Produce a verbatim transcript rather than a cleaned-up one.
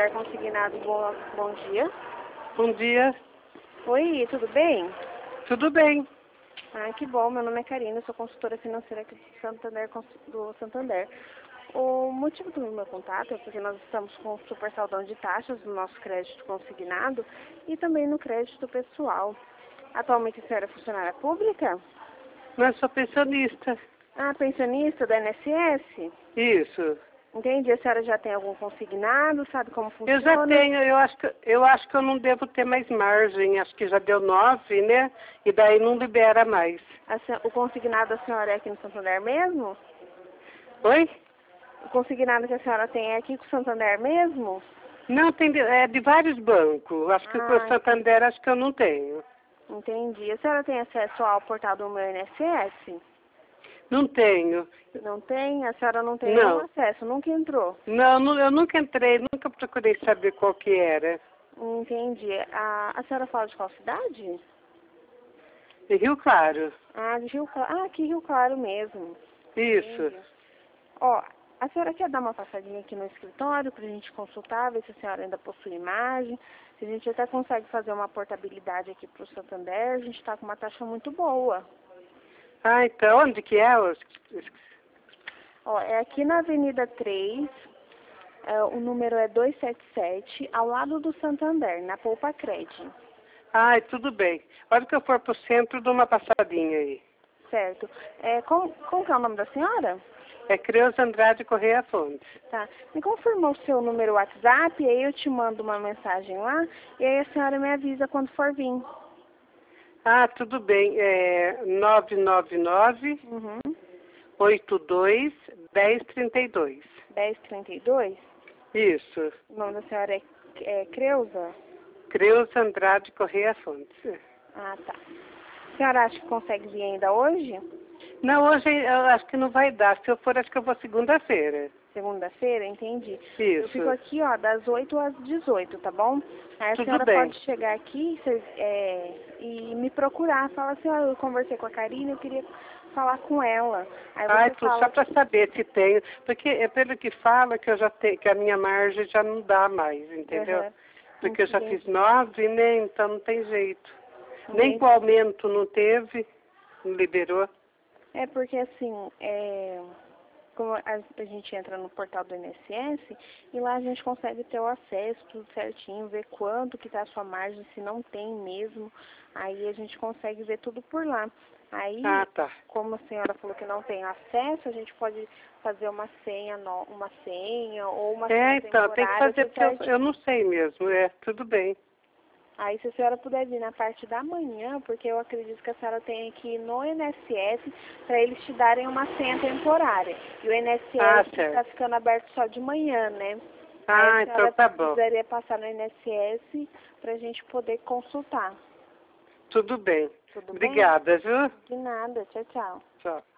Santander Consignado, bom, bom dia. Bom dia. Oi, tudo bem? Tudo bem. Ah, que bom. Meu nome é Karina, eu sou consultora financeira aqui do Santander, do Santander. O motivo do meu contato é porque nós estamos com super saldão de taxas no nosso crédito consignado e também no crédito pessoal. Atualmente a senhora é funcionária pública? Não, eu sou pensionista. Ah, pensionista da I N S S? Isso. Entendi. A senhora já tem algum consignado? Sabe como funciona? Eu já tenho, eu acho, que, eu acho que eu não devo ter mais margem. Acho que já deu nove, né? E daí não libera mais. A sen- o consignado da senhora é aqui no Santander mesmo? Oi? O consignado que a senhora tem é aqui com o Santander mesmo? Não, tem de, é de vários bancos. Acho que com o Ah, Santander acho que eu não tenho. entendi. A senhora tem acesso ao portal do meu I N S S? Não tenho. Não tem? A senhora não tem nenhum Não. acesso, nunca entrou? Não, nu- eu nunca entrei, nunca procurei saber qual que era. Entendi. A, a senhora fala de qual cidade? De Rio Claro. Ah, de Rio Claro. Ah, aqui Rio Claro mesmo. Isso. Entendi. Ó, a senhora quer dar uma passadinha aqui no escritório para a gente consultar, ver se a senhora ainda possui imagem, se a gente até consegue fazer uma portabilidade aqui para o Santander, a gente está com uma taxa muito boa. Ah, então, onde que é? Eu esqueci. Ó, é aqui na Avenida três, é, o número é duzentos e setenta e sete, ao lado do Santander, na Poupa Cred. Ai, tudo bem. Hora que eu for pro centro, dou uma passadinha aí. Certo. É, como, como que é o nome da senhora? É Creuza Andrade Correia Fontes. Tá. Me confirma o seu número WhatsApp, e aí eu te mando uma mensagem lá, e aí a senhora me avisa quando for vir. Ah, tudo bem. É nove nove nove, Uhum. oito dois, dez trinta e dois. dez trinta e dois? Isso. O nome da senhora é, é Creuza? Creuza Andrade Correia Fontes. Ah, tá. A senhora acha que consegue vir ainda hoje? Não, hoje eu acho que não vai dar. Se eu for, acho que eu vou segunda-feira. Segunda-feira, entendi. Eu fico Isso. aqui, ó, das oito às dezoito, tá bom? Aí a Tudo senhora bem. pode chegar aqui cê- é, e me procurar. Fala assim, ó, eu conversei com a Karina, eu queria falar com ela. Aí Ai, você tu, fala, só para saber se tenho. Porque é pelo que fala que eu já tenho, que a minha margem já não dá mais, entendeu? aham, Porque eu já entendi, fiz nove, né? Então não tem jeito. Nem entendi. com o aumento não teve, não liberou. É porque assim, é, como a, a gente entra no portal do I N S S e lá a gente consegue ter o acesso, tudo certinho, ver quanto que tá a sua margem, se não tem mesmo, aí a gente consegue ver tudo por lá. Aí, Ah, tá. como a senhora falou que não tem acesso, a gente pode fazer uma senha, no- uma senha ou uma É, senha então, tem que temporária, fazer, tudo porque eu, eu certinho. não sei mesmo. É, tudo bem. Aí, se a senhora puder vir na parte da manhã, porque eu acredito que a senhora tem que ir no I N S S para eles te darem uma senha temporária. E o I N S Ah, S está certo. ficando aberto só de manhã, né? Aí a Ah, então senhora tá bom. precisaria passar no I N S S para a gente poder consultar. Tudo bem. Tudo bem? Obrigada, viu? De nada. Tchau, tchau. Tchau.